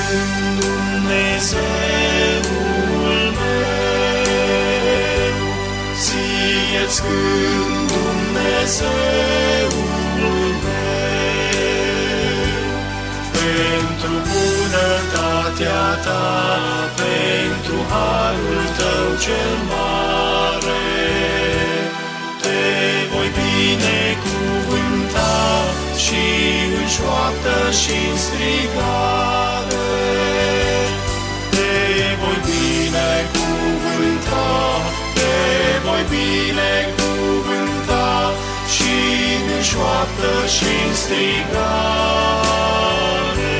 cânt, Dumnezeul meu, ție-ți cânt, Dumnezeul meu, pentru bunătatea ta, pentru harul tău cel mare, te voi binecuvânta și în șoaptă și în strigare. Te voi binecuvânta, te voi binecuvânta și în șoaptă și în strigare.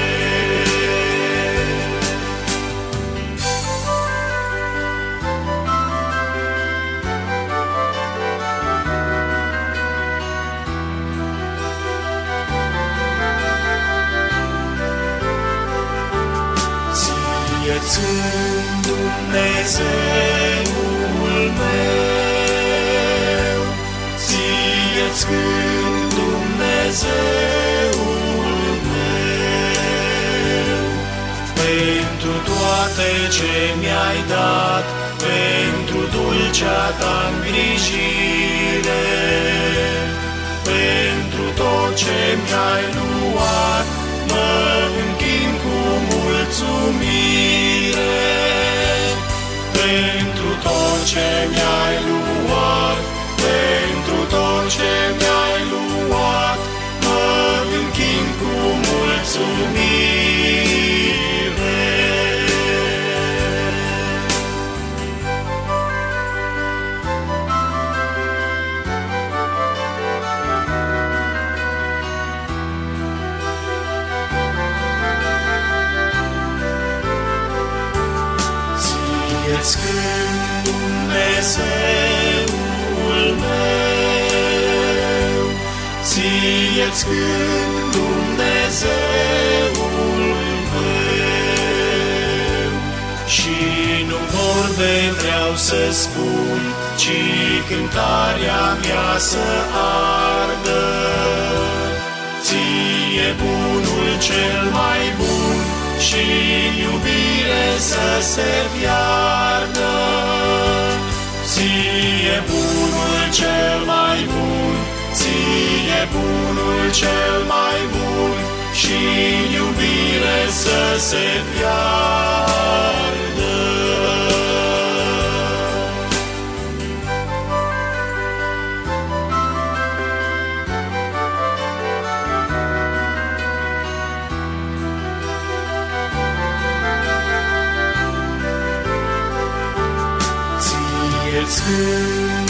Ție-ți cânt, Dumnezeul meu, ție-ți cânt, Dumnezeul meu, pentru toate ce mi-ai dat, pentru dulcea ta îngrijire, pentru tot ce mi-ai luat, mă închin cu mulțumire. Pentru tot ce mi-ai luat, pentru tot ce mi-ai luat, mă închin cu mulțumire. Ție-ți cânt, Dumnezeul meu, ție-ți cânt, Dumnezeul meu, și nu vorbe vreau să spun, ci cântarea mea să ardă. Ție bunul cel mai bun și iubire să se piardă. Ție bunul cel mai bun, ție bunul cel mai bun și iubire să se piardă. Ție-ți cânt,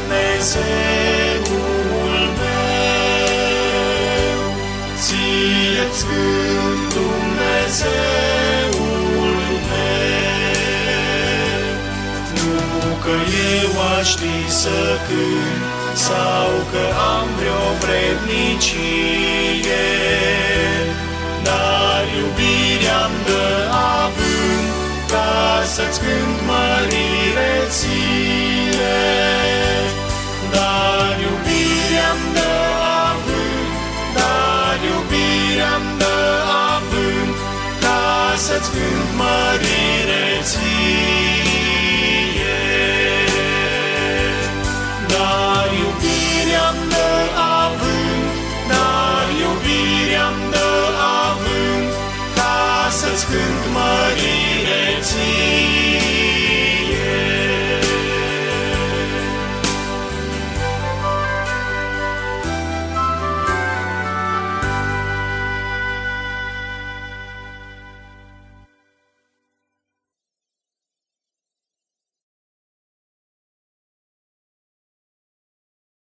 Dumnezeul meu, ție-ți cânt, Dumnezeul meu. Nu că eu aș ști să cânt sau că am vreo vrednicie, dar iubirea-mi dă avânt ca să-ți cânt mărire ție. Dar iubirea-mi dă avânt, dar iubirea-mi dă avânt ca să-ți cânt mărire